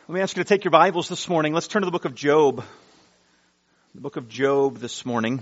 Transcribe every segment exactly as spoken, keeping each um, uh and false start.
Let me ask you to take your Bibles this morning. Let's turn to the book of Job. The book of Job this morning.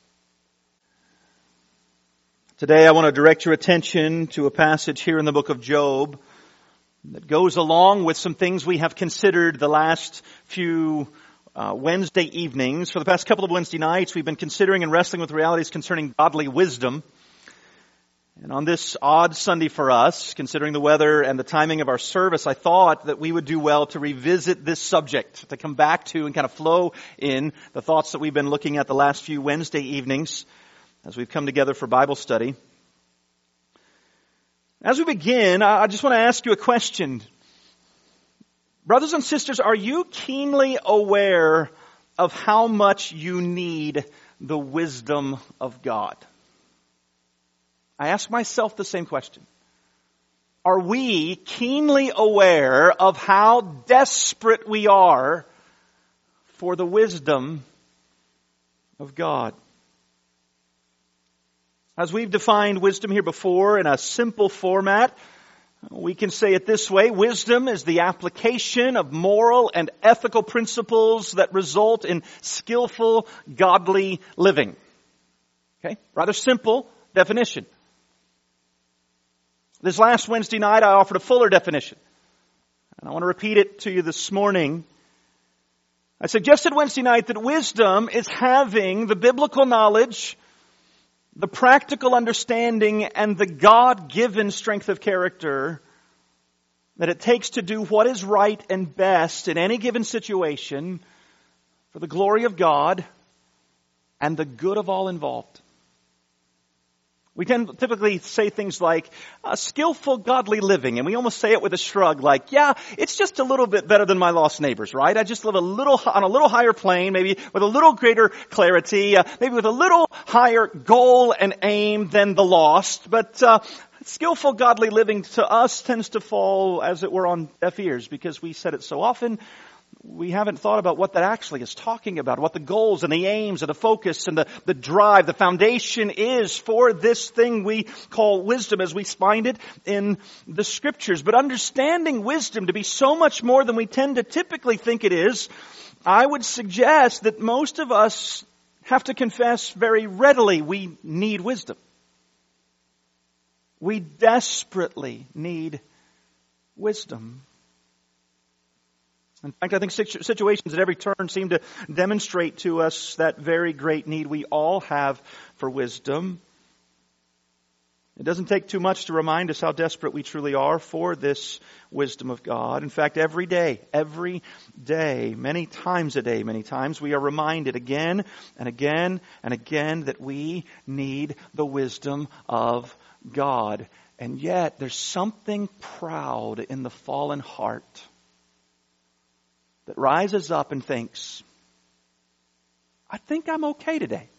Today I want to direct your attention to a passage here in the book of Job that goes along with some things we have considered the last few uh, Wednesday evenings. For the past couple of Wednesday nights, we've been considering and wrestling with realities concerning godly wisdom. And on this odd Sunday for us, considering the weather and the timing of our service, I thought that we would do well to revisit this subject, to come back to and kind of flow in the thoughts that we've been looking at the last few Wednesday evenings as we've come together for Bible study. As we begin, I just want to ask you a question. Brothers and sisters, are you keenly aware of how much you need the wisdom of God? I ask myself the same question. Are we keenly aware of how desperate we are for the wisdom of God? As we've defined wisdom here before in a simple format, we can say it this way. Wisdom is the application of moral and ethical principles that result in skillful, godly living. Okay? Rather simple definition. This last Wednesday night, I offered a fuller definition. And I want to repeat it to you this morning. I suggested Wednesday night that wisdom is having the biblical knowledge, the practical understanding, and the God-given strength of character that it takes to do what is right and best in any given situation for the glory of God and the good of all involved. We tend to typically say things like uh, skillful godly living, and we almost say it with a shrug like, yeah, it's just a little bit better than my lost neighbors, right? I just live a little on a little higher plane, maybe with a little greater clarity, uh, maybe with a little higher goal and aim than the lost. But uh, skillful godly living to us tends to fall, as it were, on deaf ears because we said it so often. We haven't thought about what that actually is talking about, what the goals and the aims and the focus and the, the drive, the foundation is for this thing we call wisdom as we find it in the Scriptures. But understanding wisdom to be so much more than we tend to typically think it is, I would suggest that most of us have to confess very readily we need wisdom. We desperately need wisdom. In fact, I think situations at every turn seem to demonstrate to us that very great need we all have for wisdom. It doesn't take too much to remind us how desperate we truly are for this wisdom of God. In fact, every day, every day, many times a day, many times, we are reminded again and again and again that we need the wisdom of God. And yet, there's something proud in the fallen heart that rises up and thinks, I think I'm okay today.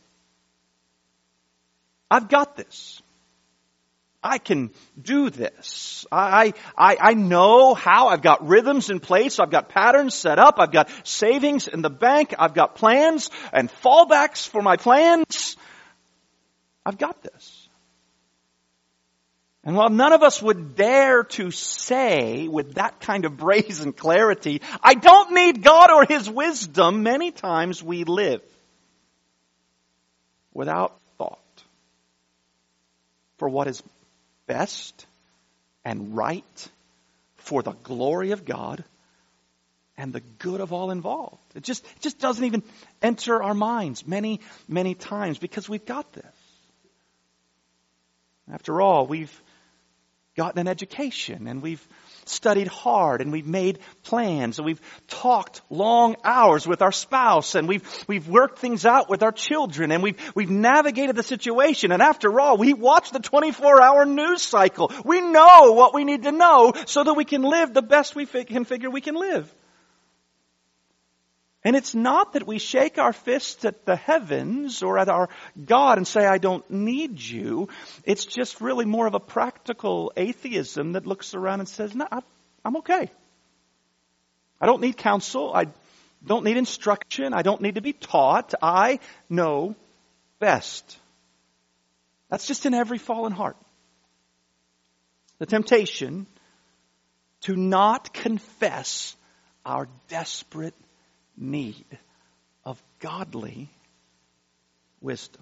I've got this. I can do this. I, I, I know how. I've got rhythms in place. I've got patterns set up. I've got savings in the bank. I've got plans and fallbacks for my plans. I've got this. And while none of us would dare to say with that kind of brazen clarity, I don't need God or His wisdom, many times we live without thought for what is best and right for the glory of God and the good of all involved. It just, it just doesn't even enter our minds many, many times because we've got this. After all, we've gotten an education and we've studied hard and we've made plans and we've talked long hours with our spouse and we've we've worked things out with our children and we've we've navigated the situation, and after all, we watch the twenty-four hour news cycle. We know what we need to know so that we can live the best we fi- can figure we can live. And it's not that we shake our fists at the heavens or at our God and say, I don't need you. It's just really more of a practical atheism that looks around and says, no, I'm okay. I don't need counsel. I don't need instruction. I don't need to be taught. I know best. That's just in every fallen heart. The temptation to not confess our desperate need of godly wisdom.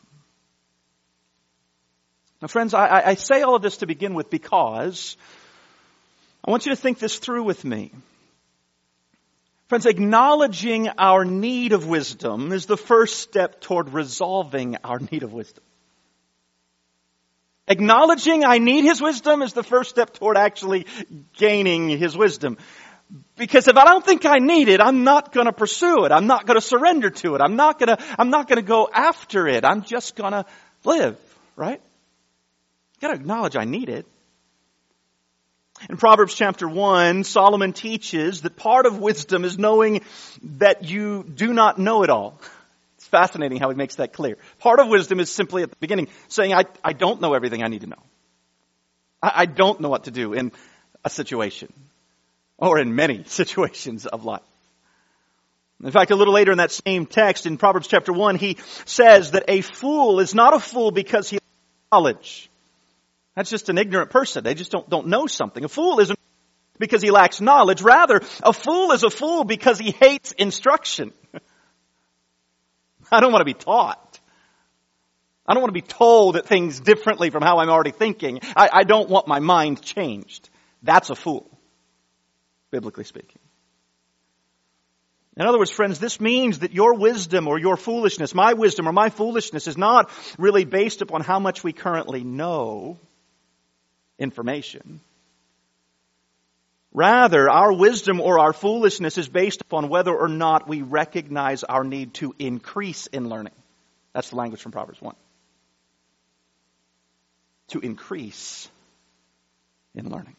Now, friends, I, I say all of this to begin with because I want you to think this through with me. Friends, acknowledging our need of wisdom is the first step toward resolving our need of wisdom. Acknowledging I need His wisdom is the first step toward actually gaining His wisdom. Because if I don't think I need it, I'm not going to pursue it. I'm not going to surrender to it. I'm not going to, I'm not going to go after it. I'm just going to live, right? Got to acknowledge I need it. In Proverbs chapter one, Solomon teaches that part of wisdom is knowing that you do not know it all. It's fascinating how he makes that clear. Part of wisdom is simply at the beginning saying, I, I don't know everything I need to know. I, I don't know what to do in a situation or in many situations of life. In fact, a little later in that same text, in Proverbs chapter one, he says that a fool is not a fool because he has knowledge. That's just an ignorant person. They just don't, don't know something. A fool isn't because he lacks knowledge. Rather, a fool is a fool because he hates instruction. I don't want to be taught. I don't want to be told that things differently from how I'm already thinking. I, I don't want my mind changed. That's a fool, biblically speaking. In other words, friends, this means that your wisdom or your foolishness, my wisdom or my foolishness, is not really based upon how much we currently know information. Rather, our wisdom or our foolishness is based upon whether or not we recognize our need to increase in learning. That's the language from Proverbs one. To increase in learning.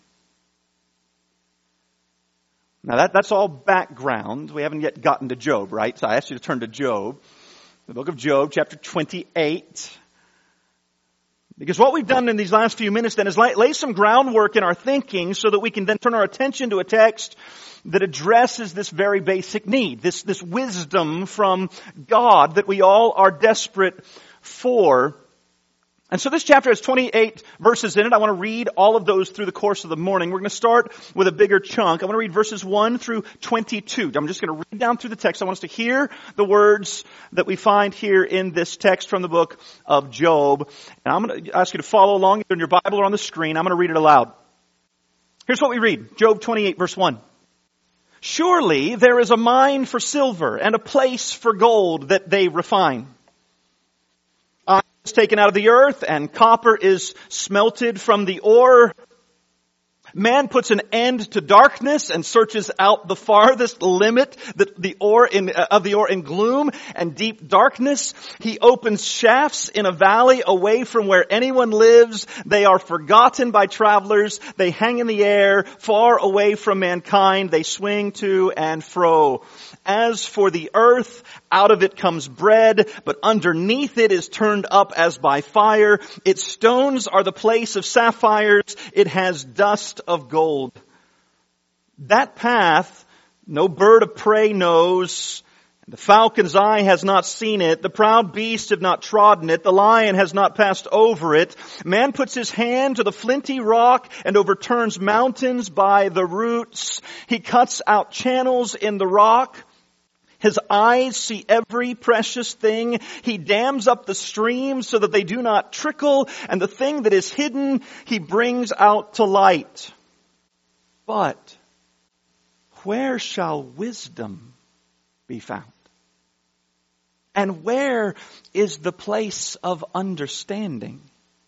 Now that, that's all background. We haven't yet gotten to Job, right? So I asked you to turn to Job. The book of Job, chapter twenty-eight. Because what we've done in these last few minutes then is lay, lay some groundwork in our thinking so that we can then turn our attention to a text that addresses this very basic need, this, this wisdom from God that we all are desperate for. And so this chapter has twenty-eight verses in it. I want to read all of those through the course of the morning. We're going to start with a bigger chunk. I want to read verses one through twenty-two. I'm just going to read down through the text. I want us to hear the words that we find here in this text from the book of Job. And I'm going to ask you to follow along either in your Bible or on the screen. I'm going to read it aloud. Here's what we read. Job twenty-eight, verse one. Surely there is a mine for silver and a place for gold that they refine. Taken out of the earth, and copper is smelted from the ore. Man puts an end to darkness and searches out the farthest limit the, the ore in, uh, of the ore in gloom and deep darkness. He opens shafts in a valley away from where anyone lives. They are forgotten by travelers. They hang in the air, far away from mankind. They swing to and fro. As for the earth, out of it comes bread, but underneath it is turned up as by fire. Its stones are the place of sapphires. It has dust of gold. That path no bird of prey knows. The falcon's eye has not seen it. The proud beast have not trodden it. The lion has not passed over it. Man puts his hand to the flinty rock and overturns mountains by the roots. He cuts out channels in the rock. His eyes see every precious thing. He dams up the streams so that they do not trickle. And the thing that is hidden, he brings out to light. But where shall wisdom be found? And where is the place of understanding?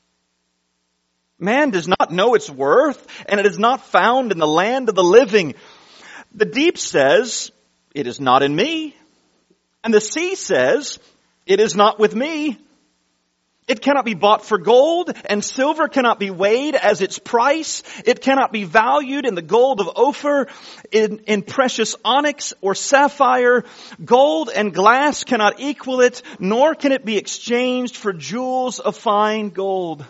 Man does not know its worth, and it is not found in the land of the living. The deep says, it is not in me. And the sea says, it is not with me. It cannot be bought for gold, and silver cannot be weighed as its price. It cannot be valued in the gold of Ophir, in, in precious onyx or sapphire. Gold and glass cannot equal it, nor can it be exchanged for jewels of fine gold.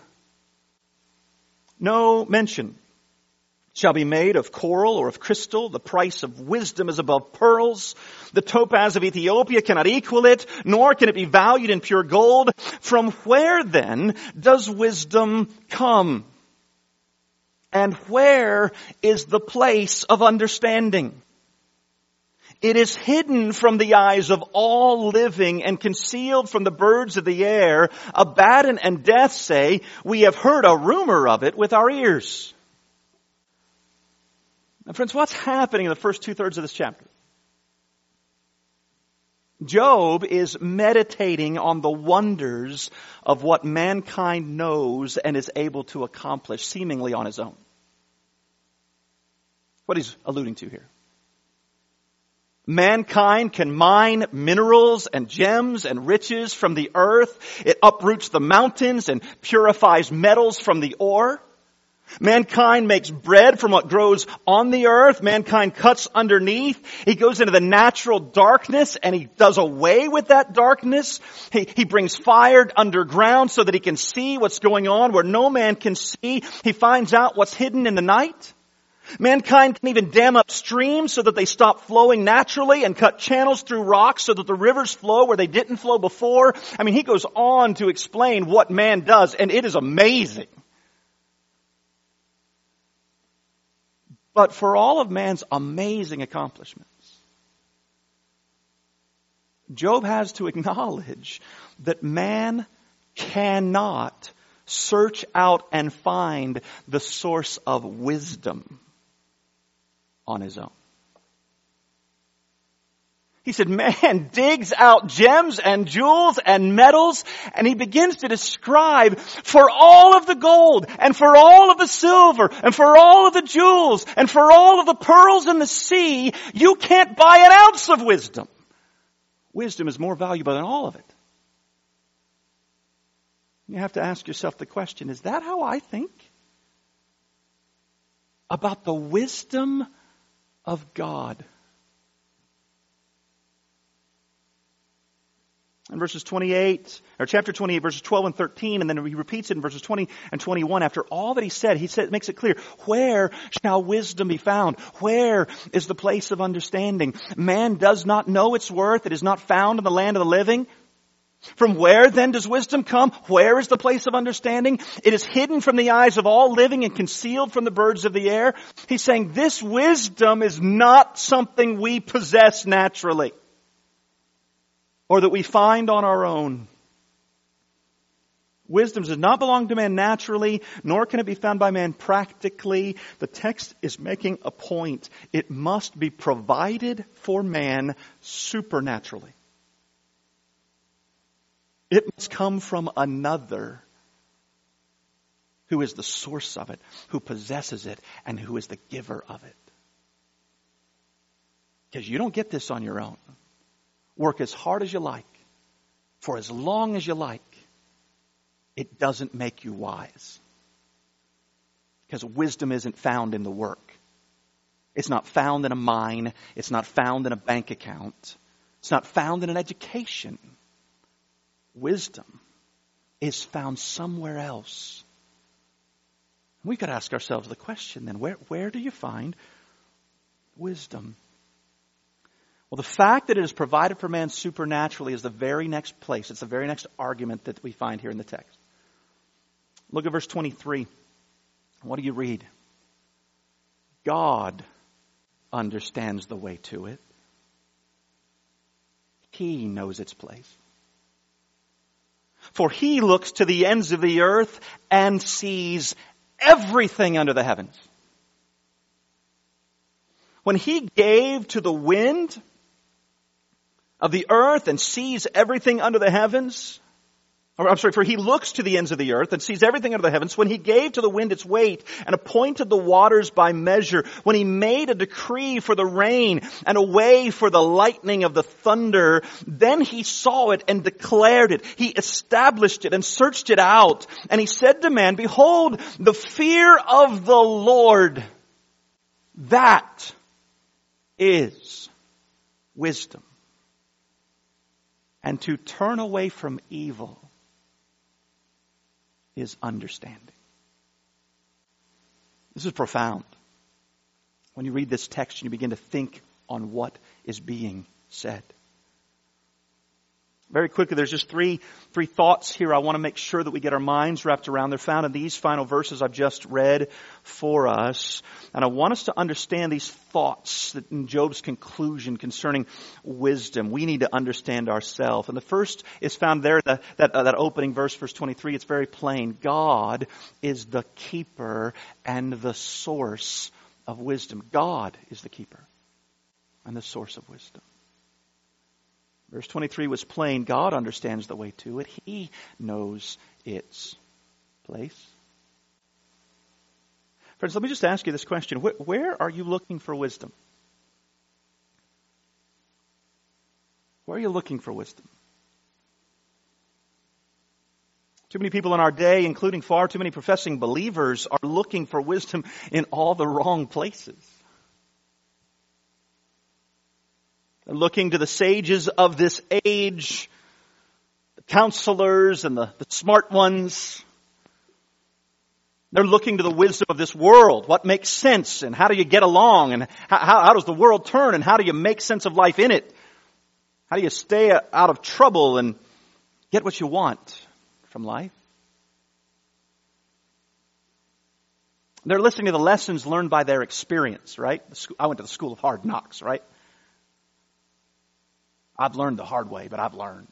No mention shall be made of coral or of crystal. The price of wisdom is above pearls. The topaz of Ethiopia cannot equal it, nor can it be valued in pure gold. From where then does wisdom come? And where is the place of understanding? It is hidden from the eyes of all living and concealed from the birds of the air. Abaddon and death say, we have heard a rumor of it with our ears. Now friends, what's happening in the first two thirds of this chapter? Job is meditating on the wonders of what mankind knows and is able to accomplish seemingly on his own. What he's alluding to here. Mankind can mine minerals and gems and riches from the earth. It uproots the mountains and purifies metals from the ore. Mankind makes bread from what grows on the earth. Mankind cuts underneath. He goes into the natural darkness and he does away with that darkness. He, he brings fire underground so that he can see what's going on where no man can see. He finds out what's hidden in the night. Mankind can even dam up streams so that they stop flowing naturally and cut channels through rocks so that the rivers flow where they didn't flow before. I mean, he goes on to explain what man does, and it is amazing. But for all of man's amazing accomplishments, Job has to acknowledge that man cannot search out and find the source of wisdom on his own. He said, man digs out gems and jewels and metals, and he begins to describe for all of the gold and for all of the silver and for all of the jewels and for all of the pearls in the sea, you can't buy an ounce of wisdom. Wisdom is more valuable than all of it. You have to ask yourself the question, is that how I think about the wisdom of God? In verses twenty-eight, or chapter twenty-eight, verses twelve and thirteen, and then he repeats it in verses twenty and twenty-one. After all that he said, he said, makes it clear, where shall wisdom be found? Where is the place of understanding? Man does not know its worth. It is not found in the land of the living. From where then does wisdom come? Where is the place of understanding? It is hidden from the eyes of all living and concealed from the birds of the air. He's saying this wisdom is not something we possess naturally, or that we find on our own. Wisdom does not belong to man naturally, nor can it be found by man practically. The text is making a point. It must be provided for man supernaturally. It must come from another who is the source of it, who possesses it, and who is the giver of it. Because you don't get this on your own. Work as hard as you like, for as long as you like. It doesn't make you wise. Because wisdom isn't found in the work. It's not found in a mine. It's not found in a bank account. It's not found in an education. Wisdom is found somewhere else. We could ask ourselves the question then, where, where do you find wisdom? Well, the fact that it is provided for man supernaturally is the very next place. It's the very next argument that we find here in the text. Look at verse twenty-three. What do you read? God understands the way to it. He knows its place. For he looks to the ends of the earth and sees everything under the heavens. When he gave to the wind of the earth and sees everything under the heavens, or I'm sorry, for he looks to the ends of the earth and sees everything under the heavens. When he gave to the wind its weight and appointed the waters by measure, when he made a decree for the rain and a way for the lightning of the thunder, then he saw it and declared it. He established it and searched it out. And he said to man, behold, the fear of the Lord, that is wisdom. And to turn away from evil is understanding. This is profound. When you read this text and you begin to think on what is being said. Very quickly, there's just three, three thoughts here I want to make sure that we get our minds wrapped around. They're found in these final verses I've just read for us. And I want us to understand these thoughts that in Job's conclusion concerning wisdom. We need to understand ourselves. And the first is found there, the, that, uh, that opening verse, verse twenty-three. It's very plain. God is the keeper and the source of wisdom. God is the keeper and the source of wisdom. Verse twenty-three was plain. God understands the way to it. He knows its place. Friends, let me just ask you this question. Where, where are you looking for wisdom? Where are you looking for wisdom? Too many people in our day, including far too many professing believers, are looking for wisdom in all the wrong places. They're looking to the sages of this age, the counselors and the, the smart ones. They're looking to the wisdom of this world. What makes sense and how do you get along and how, how does the world turn and how do you make sense of life in it? How do you stay out of trouble and get what you want from life? They're listening to the lessons learned by their experience, right? I went to the school of hard knocks, right? I've learned the hard way, but I've learned.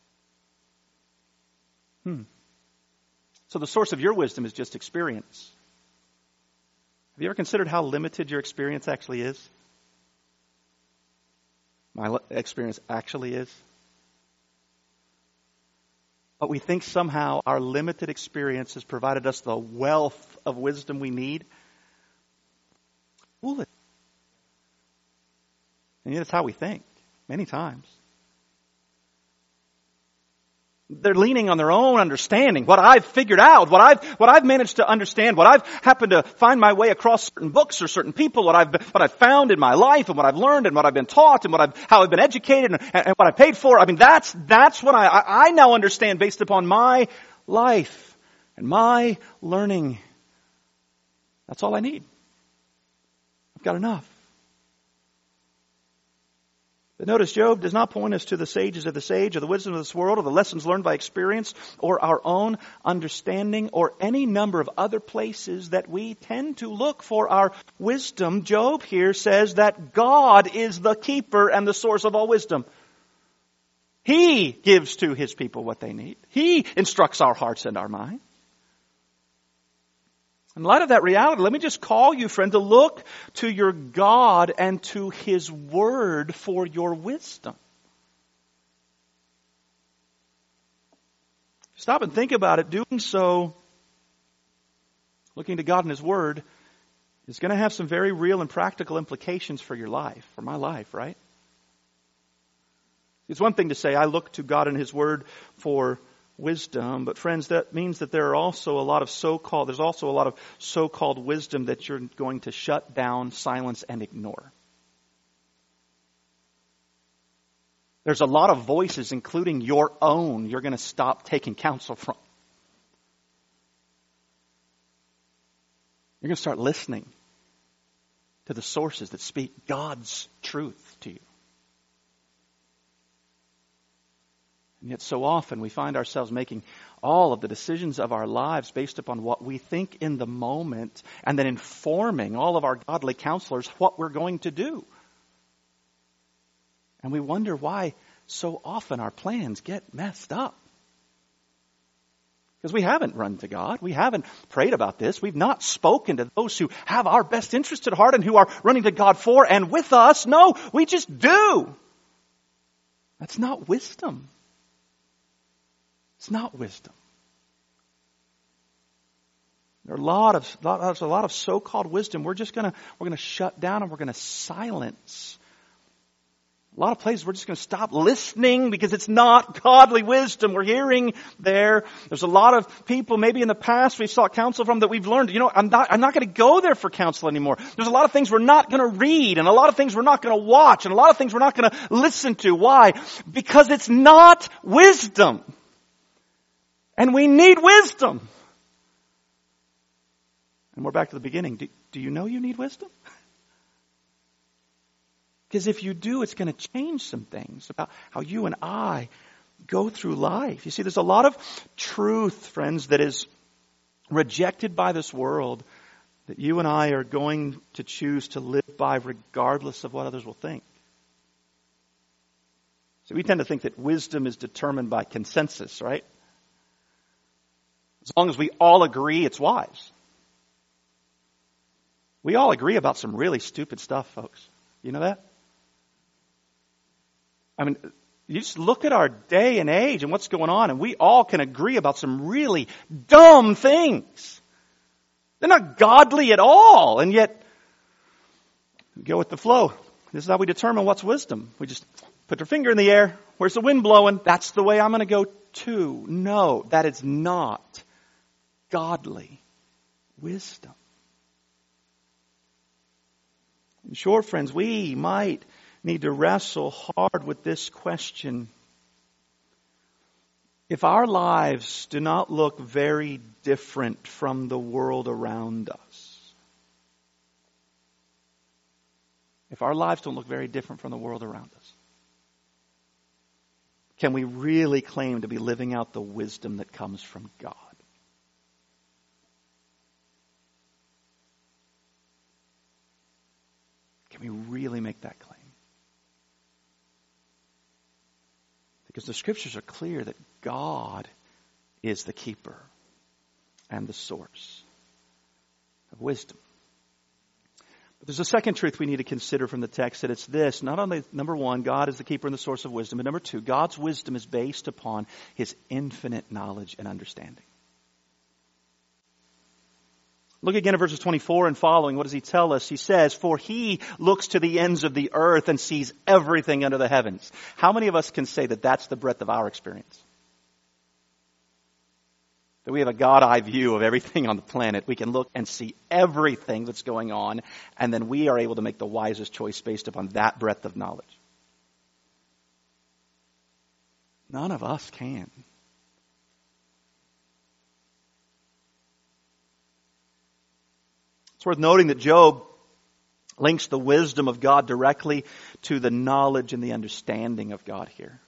Hmm. So the source of your wisdom is just experience. Have you ever considered how limited your experience actually is? My experience actually is. But we think somehow our limited experience has provided us the wealth of wisdom we need. Foolish. And yet it's how we think, many times. They're leaning on their own understanding, what I've figured out, what I've what I've managed to understand, what I've happened to find my way across certain books or certain people, what I've what I've found in my life and what I've learned and what I've been taught and what I've how I've been educated and, and what I paid for. I mean, that's that's what I I now understand based upon my life and my learning. That's all I need. I've got enough. But notice, Job does not point us to the sages of this age or the wisdom of this world or the lessons learned by experience or our own understanding or any number of other places that we tend to look for our wisdom. Job here says that God is the keeper and the source of all wisdom. He gives to His people what they need. He instructs our hearts and our minds. In light of that reality, let me just call you, friend, to look to your God and to His Word for your wisdom. Stop and think about it. Doing so, looking to God and His Word, is going to have some very real and practical implications for your life, for my life, right? It's one thing to say, I look to God and His Word for wisdom, but friends, that means that there are also a lot of so-called, there's also a lot of so-called wisdom that you're going to shut down, silence, and ignore. There's a lot of voices, including your own, you're going to stop taking counsel from. You're going to start listening to the sources that speak God's truth to you. And yet so often we find ourselves making all of the decisions of our lives based upon what we think in the moment and then informing all of our godly counselors what we're going to do. And we wonder why so often our plans get messed up. Because we haven't run to God. We haven't prayed about this. We've not spoken to those who have our best interest at heart and who are running to God for and with us. No, we just do. That's not wisdom. It's not wisdom. There are a lot of there's a lot of so-called wisdom. We're just gonna we're gonna shut down and we're gonna silence. A lot of places we're just gonna stop listening because it's not godly wisdom we're hearing there. There's a lot of people maybe in the past we've sought counsel from that we've learned, you know, I'm not I'm not gonna go there for counsel anymore. There's a lot of things we're not gonna read and a lot of things we're not gonna watch and a lot of things we're not gonna listen to. Why? Because it's not wisdom. And we need wisdom. And we're back to the beginning. Do, do you know you need wisdom? Because if you do, it's going to change some things about how you and I go through life. You see, there's a lot of truth, friends, that is rejected by this world that you and I are going to choose to live by regardless of what others will think. So we tend to think that wisdom is determined by consensus, right? As long as we all agree, it's wise. We all agree about some really stupid stuff, folks. You know that? I mean, you just look at our day and age and what's going on, and we all can agree about some really dumb things. They're not godly at all, and yet we go with the flow. This is how we determine what's wisdom. We just put our finger in the air. Where's the wind blowing? That's the way I'm going to go too. No, that is not godly wisdom. In short, friends, we might need to wrestle hard with this question. If our lives do not look very different from the world around us, if our lives don't look very different from the world around us, can we really claim to be living out the wisdom that comes from God? Can we really make that claim? Because the Scriptures are clear that God is the keeper and the source of wisdom. But there's a second truth we need to consider from the text, that it's this. Not only, number one, God is the keeper and the source of wisdom, but number two, God's wisdom is based upon His infinite knowledge and understanding. Look again at verses twenty-four and following. What does he tell us? He says, "For He looks to the ends of the earth and sees everything under the heavens." How many of us can say that that's the breadth of our experience? That we have a God-eye view of everything on the planet. We can look and see everything that's going on, and then we are able to make the wisest choice based upon that breadth of knowledge. None of us can. It's worth noting that Job links the wisdom of God directly to the knowledge and the understanding of God here.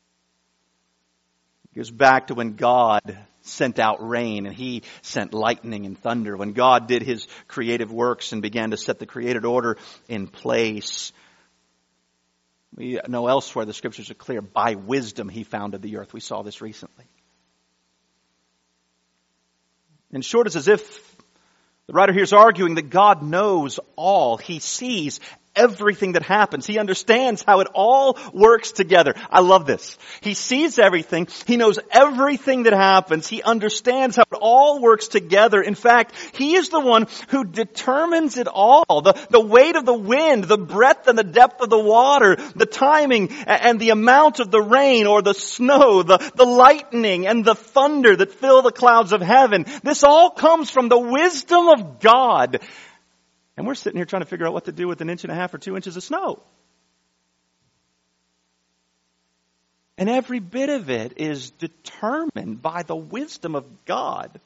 It goes back to when God sent out rain and He sent lightning and thunder. When God did His creative works and began to set the created order in place. We know elsewhere the Scriptures are clear. By wisdom He founded the earth. We saw this recently. In short, it's as if the writer here is arguing that God knows all. He sees everything that happens. He understands how it all works together. I love this. He sees everything. He knows everything that happens. He understands how it all works together. In fact, He is the one who determines it all. The, the weight of the wind, the breadth and the depth of the water, the timing and the amount of the rain or the snow, the, the lightning and the thunder that fill the clouds of heaven. This all comes from the wisdom of God. And we're sitting here trying to figure out what to do with an inch and a half or two inches of snow. And every bit of it is determined by the wisdom of God.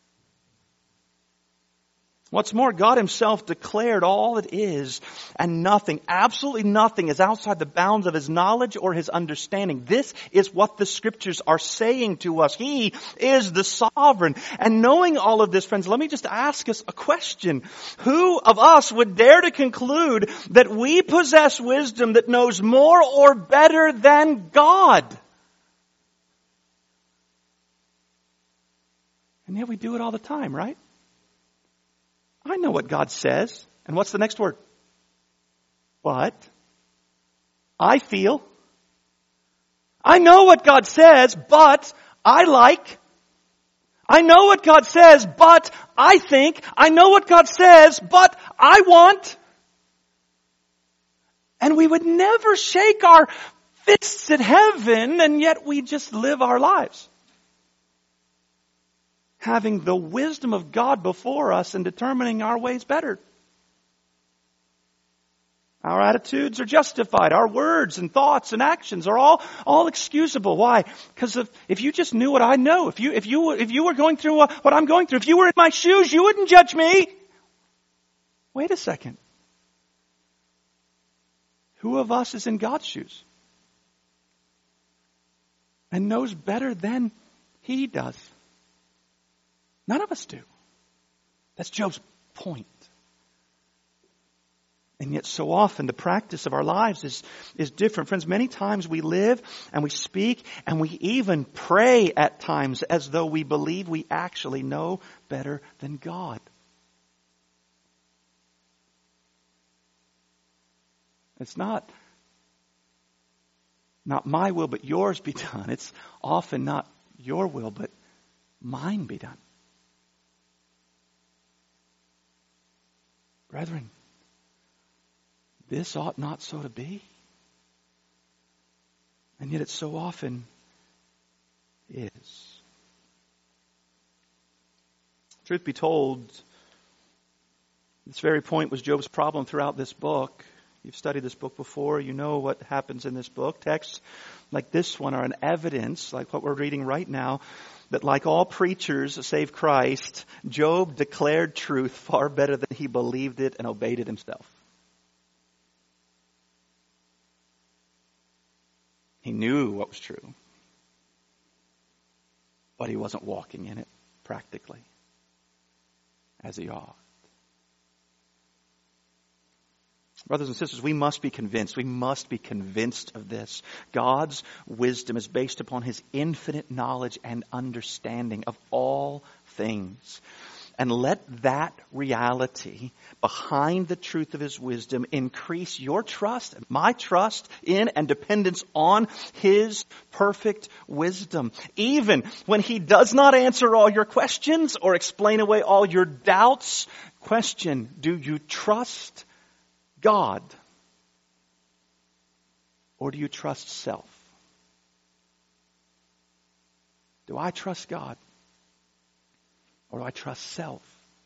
What's more, God Himself declared all it is, and nothing, absolutely nothing is outside the bounds of His knowledge or His understanding. This is what the Scriptures are saying to us. He is the sovereign. And knowing all of this, friends, let me just ask us a question. Who of us would dare to conclude that we possess wisdom that knows more or better than God? And yet we do it all the time, right? I know what God says. And what's the next word? But I feel. I know what God says, but I like. I know what God says, but I think. I know what God says, but I want. And we would never shake our fists at heaven, and yet we just live our lives having the wisdom of God before us and determining our ways better. Our attitudes are justified. Our words and thoughts and actions are all, all excusable. Why? Because if, if you just knew what I know, if you, if you, if you were going through what I'm going through, if you were in my shoes, you wouldn't judge me. Wait a second. Who of us is in God's shoes and knows better than He does? None of us do. That's Job's point. And yet so often the practice of our lives is, is different. Friends, many times we live and we speak and we even pray at times as though we believe we actually know better than God. It's not, not my will but yours be done. It's often not your will but mine be done. Brethren, this ought not so to be. And yet it so often is. Truth be told, this very point was Job's problem throughout this book. You've studied this book before. You know what happens in this book. Texts like this one are an evidence, like what we're reading right now, that like all preachers save Christ, Job declared truth far better than he believed it and obeyed it himself. He knew what was true, but he wasn't walking in it practically as he ought. Brothers and sisters, we must be convinced. We must be convinced of this. God's wisdom is based upon His infinite knowledge and understanding of all things. And let that reality behind the truth of His wisdom increase your trust and my trust in and dependence on His perfect wisdom. Even when He does not answer all your questions or explain away all your doubts, question, do you trust God? Or do you trust self? Do I trust God? Or do I trust self?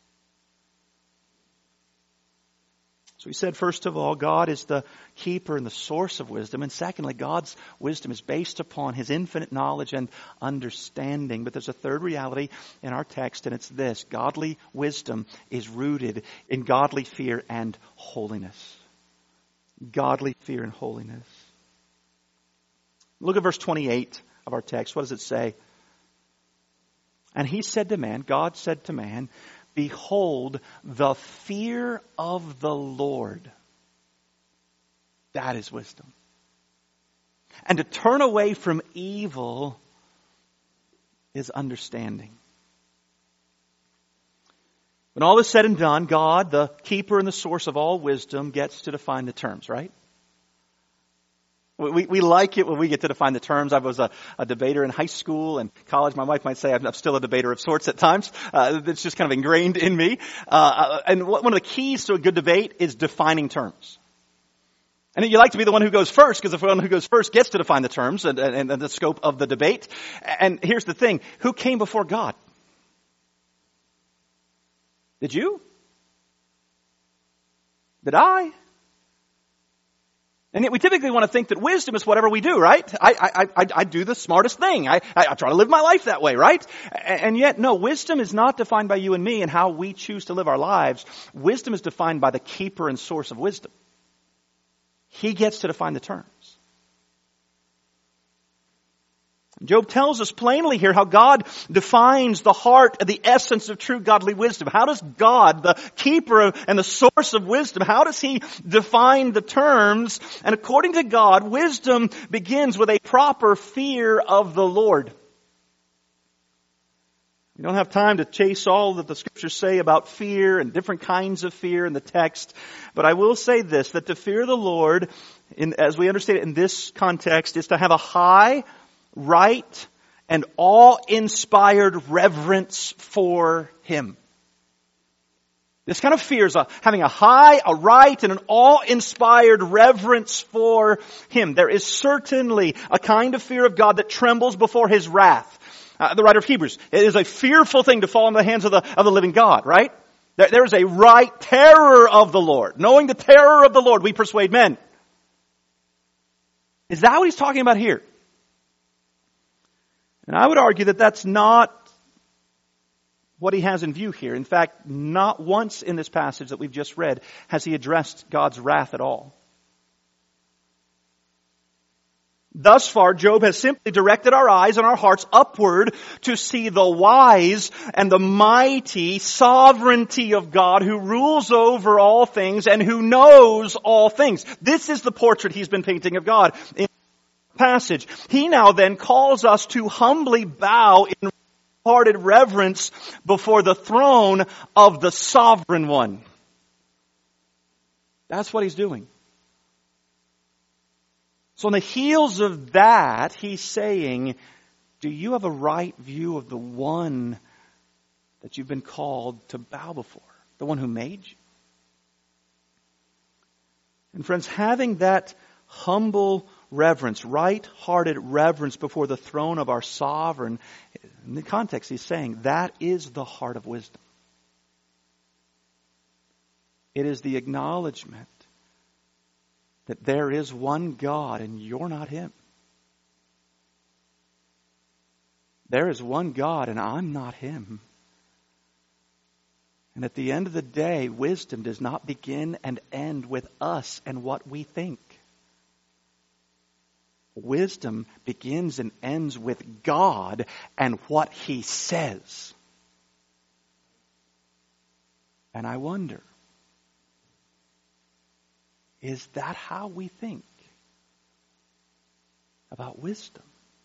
So he said, first of all, God is the keeper and the source of wisdom. And secondly, God's wisdom is based upon His infinite knowledge and understanding. But there's a third reality in our text, and it's this. Godly wisdom is rooted in godly fear and holiness. Godly fear and holiness. Look at verse twenty-eight of our text. What does it say? And He said to man, God said to man, behold, the fear of the Lord, that is wisdom. And to turn away from evil is understanding. When all is said and done, God, the keeper and the source of all wisdom, gets to define the terms, right? We, we like it when we get to define the terms. I was a, a debater in high school and college. My wife might say I'm, I'm still a debater of sorts at times. Uh, it's just kind of ingrained in me. Uh, and one of the keys to a good debate is defining terms. And you like to be the one who goes first, because the one who goes first gets to define the terms and, and, and the scope of the debate. And here's the thing. Who came before God? Did you? Did I? And yet we typically want to think that wisdom is whatever we do, right? I, I, I, I do the smartest thing. I, I, I try to live my life that way, right? And yet, no, wisdom is not defined by you and me and how we choose to live our lives. Wisdom is defined by the keeper and source of wisdom. He gets to define the terms. Job tells us plainly here how God defines the heart, the essence of true godly wisdom. How does God, the keeper and the source of wisdom, how does He define the terms? And according to God, wisdom begins with a proper fear of the Lord. We don't have time to chase all that the Scriptures say about fear and different kinds of fear in the text. But I will say this, that to fear the Lord, in, as we understand it in this context, is to have a high, right, and awe-inspired reverence for Him. This kind of fear is a, having a high, a right, and an awe-inspired reverence for Him. There is certainly a kind of fear of God that trembles before His wrath. Uh, the writer of Hebrews, it is a fearful thing to fall into the hands of the, of the living God, right? There, there is a right terror of the Lord. Knowing the terror of the Lord, we persuade men. Is that what he's talking about here? And I would argue that that's not what he has in view here. In fact, not once in this passage that we've just read has he addressed God's wrath at all. Thus far, Job has simply directed our eyes and our hearts upward to see the wise and the mighty sovereignty of God who rules over all things and who knows all things. This is the portrait he's been painting of God in the passage. He now then calls us to humbly bow in hearted reverence before the throne of the sovereign one. That's what he's doing. So on the heels of that, he's saying, do you have a right view of the one that you've been called to bow before? The one who made you? And friends, having that humble reverence, right-hearted reverence before the throne of our sovereign, in the context he's saying, that is the heart of wisdom. It is the acknowledgement that there is one God and you're not Him. There is one God and I'm not Him. And at the end of the day, wisdom does not begin and end with us and what we think. Wisdom begins and ends with God and what He says. And I wonder, is that how we think about wisdom?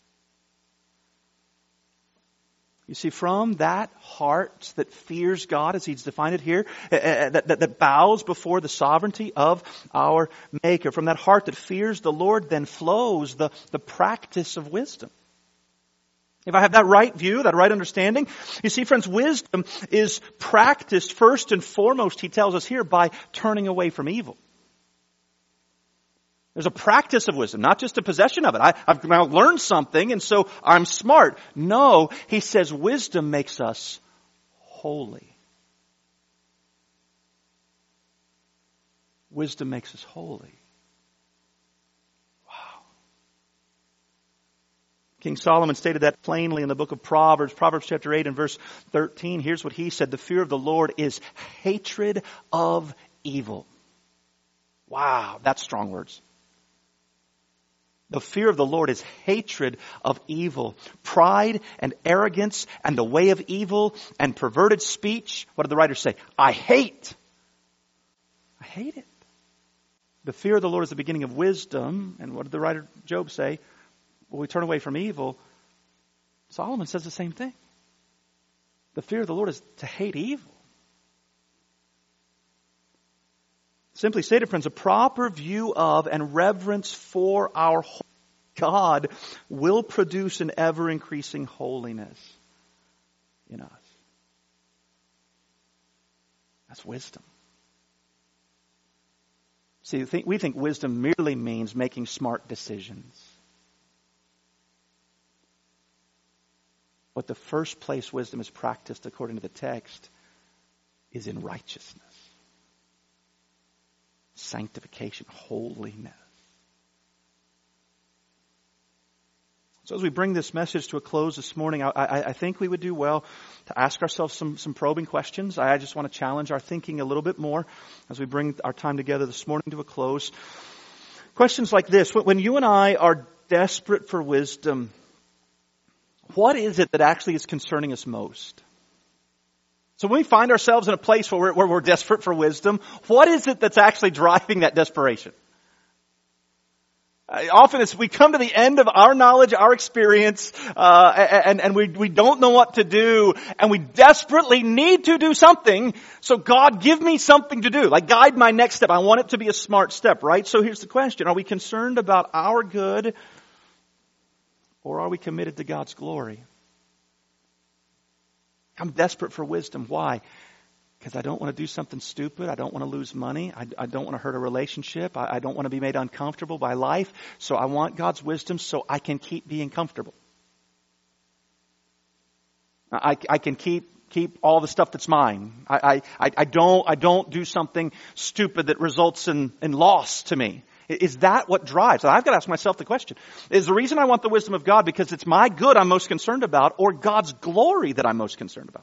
You see, from that heart that fears God, as he's defined it here, that, that, that bows before the sovereignty of our Maker, from that heart that fears the Lord, then flows the, the practice of wisdom. If I have that right view, that right understanding, you see, friends, wisdom is practiced first and foremost, he tells us here, by turning away from evil. There's a practice of wisdom, not just a possession of it. I, I've now learned something and so I'm smart. No, he says wisdom makes us holy. Wisdom makes us holy. Wow. King Solomon stated that plainly in the book of Proverbs, Proverbs chapter eight and verse thirteen. Here's what he said: the fear of the Lord is hatred of evil. Wow, that's strong words. The fear of the Lord is hatred of evil. Pride and arrogance and the way of evil and perverted speech. What did the writer say? I hate. I hate it. The fear of the Lord is the beginning of wisdom. And what did the writer Job say? Well, we turn away from evil. Solomon says the same thing. The fear of the Lord is to hate evil. Simply stated, friends, a proper view of and reverence for our God will produce an ever-increasing holiness in us. That's wisdom. See, we think wisdom merely means making smart decisions. But the first place wisdom is practiced, according to the text, is in righteousness. Sanctification, holiness. So as we bring this message to a close this morning, I, I, I think we would do well to ask ourselves some, some probing questions. I just want to challenge our thinking a little bit more as we bring our time together this morning to a close. Questions like this: when you and I are desperate for wisdom, what is it that actually is concerning us most? So when we find ourselves in a place where we're, where we're desperate for wisdom, what is it that's actually driving that desperation? Uh, often as we come to the end of our knowledge, our experience, uh, and, and we, we don't know what to do, and we desperately need to do something, so God, give me something to do. Like, guide my next step. I want it to be a smart step, right? So here's the question. Are we concerned about our good, or are we committed to God's glory? I'm desperate for wisdom. Why? Because I don't want to do something stupid. I don't want to lose money. I, I don't want to hurt a relationship. I, I don't want to be made uncomfortable by life. So I want God's wisdom so I can keep being comfortable. I, I can keep keep all the stuff that's mine. I, I, I don't I don't do something stupid that results in, in loss to me. Is that what drives? I've got to ask myself the question. Is the reason I want the wisdom of God because it's my good I'm most concerned about, or God's glory that I'm most concerned about?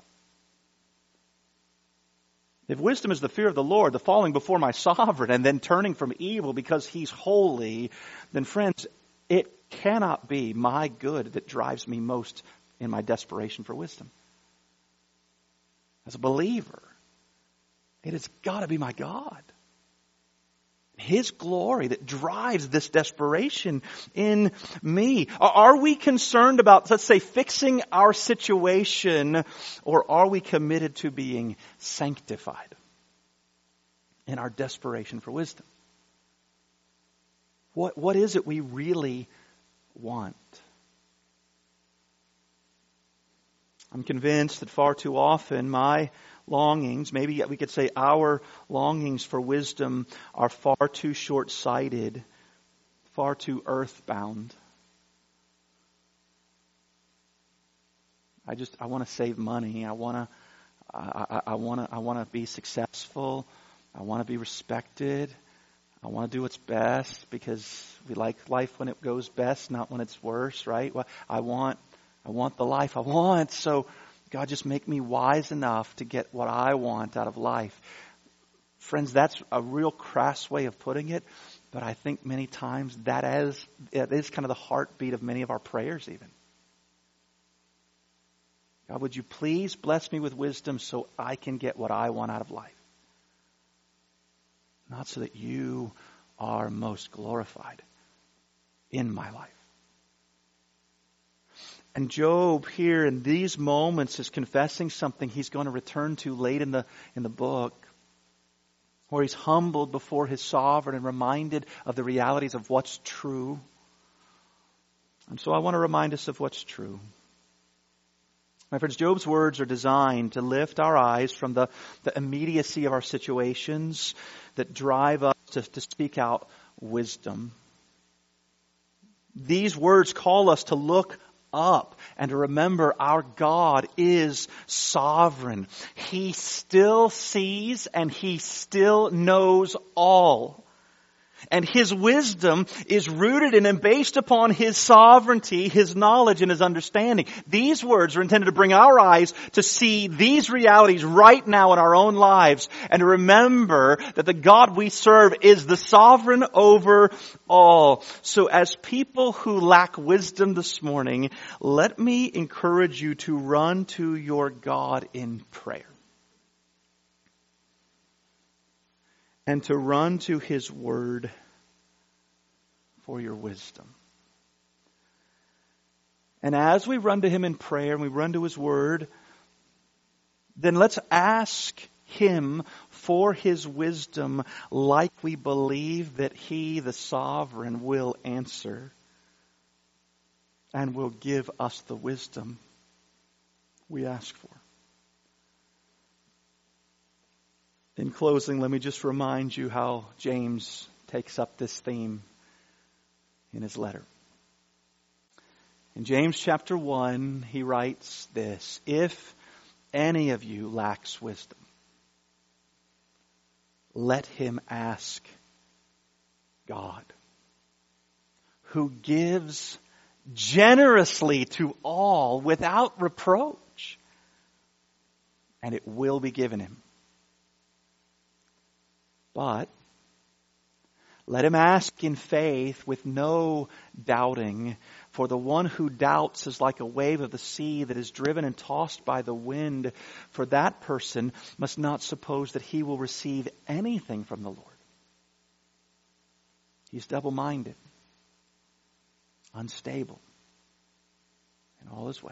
If wisdom is the fear of the Lord, the falling before my sovereign, and then turning from evil because He's holy, then friends, it cannot be my good that drives me most in my desperation for wisdom. As a believer, it has got to be my God. His glory that drives this desperation in me. Are we concerned about, let's say, fixing our situation, or are we committed to being sanctified in our desperation for wisdom? What, what is it we really want? I'm convinced that far too often my longings, maybe we could say our longings for wisdom, are far too short-sighted, far too earthbound. I just, I want to save money. I want to, I, I, I want to, I want to be successful. I want to be respected. I want to do what's best because we like life when it goes best, not when it's worse, right? Well, I want, I want the life I want. So God, just make me wise enough to get what I want out of life. Friends, that's a real crass way of putting it, but I think many times that is, it is kind of the heartbeat of many of our prayers even. God, would you please bless me with wisdom so I can get what I want out of life? Not so that you are most glorified in my life. And Job here in these moments is confessing something he's going to return to late in the, in the book, where he's humbled before his sovereign and reminded of the realities of what's true. And so I want to remind us of what's true. My friends, Job's words are designed to lift our eyes from the, the immediacy of our situations that drive us to, to speak out wisdom. These words call us to look up and to remember our God is sovereign. He still sees and He still knows all. And His wisdom is rooted in and based upon His sovereignty, His knowledge, and His understanding. These words are intended to bring our eyes to see these realities right now in our own lives and to remember that the God we serve is the sovereign over all. So as people who lack wisdom this morning, let me encourage you to run to your God in prayer. And to run to His Word for your wisdom. And as we run to Him in prayer and we run to His Word, then let's ask Him for His wisdom like we believe that He, the sovereign, will answer and will give us the wisdom we ask for. In closing, let me just remind you how James takes up this theme in his letter. In James chapter one, he writes this: if any of you lacks wisdom, let him ask God, who gives generously to all without reproach, and it will be given him. But let him ask in faith with no doubting, for the one who doubts is like a wave of the sea that is driven and tossed by the wind. For that person must not suppose that he will receive anything from the Lord. He's double-minded, unstable in all his ways.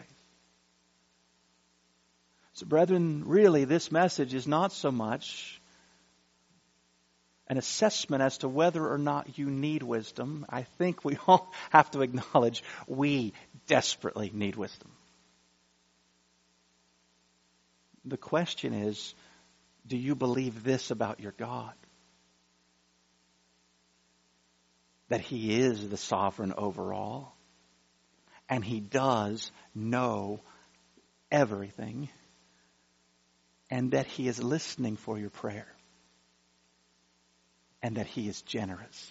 So, brethren, really, this message is not so much an assessment as to whether or not you need wisdom. I think we all have to acknowledge we desperately need wisdom. The question is, do you believe this about your God? That He is the sovereign over all, and He does know everything, and that He is listening for your prayer. And that He is generous.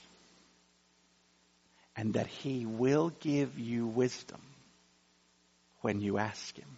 And that He will give you wisdom when you ask Him,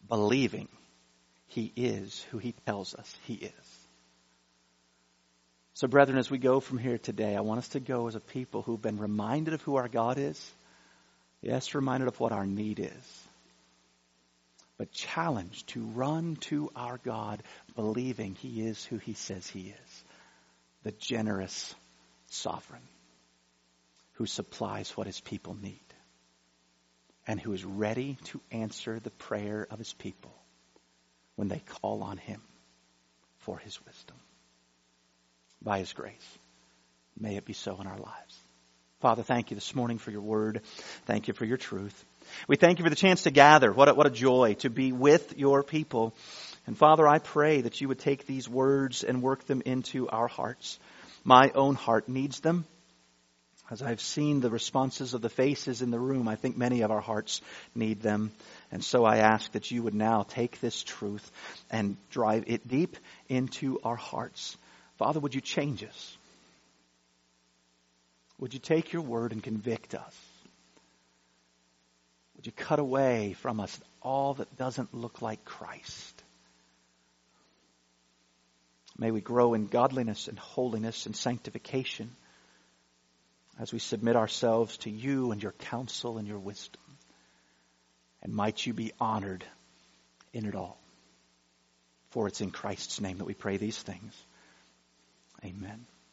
believing He is who He tells us He is. So brethren, as we go from here today, I want us to go as a people who've been reminded of who our God is. Yes, reminded of what our need is. But challenged to run to our God, believing He is who He says He is. The generous sovereign who supplies what His people need. And who is ready to answer the prayer of His people when they call on Him for His wisdom. By His grace, may it be so in our lives. Father, thank you this morning for your word. Thank you for your truth. We thank you for the chance to gather. What a, what a joy to be with your people. And Father, I pray that you would take these words and work them into our hearts. My own heart needs them. As I've seen the responses of the faces in the room, I think many of our hearts need them. And so I ask that you would now take this truth and drive it deep into our hearts. Father, would you change us? Would you take your word and convict us? Would you cut away from us all that doesn't look like Christ? May we grow in godliness and holiness and sanctification as we submit ourselves to you and your counsel and your wisdom. And might you be honored in it all. For it's in Christ's name that we pray these things. Amen.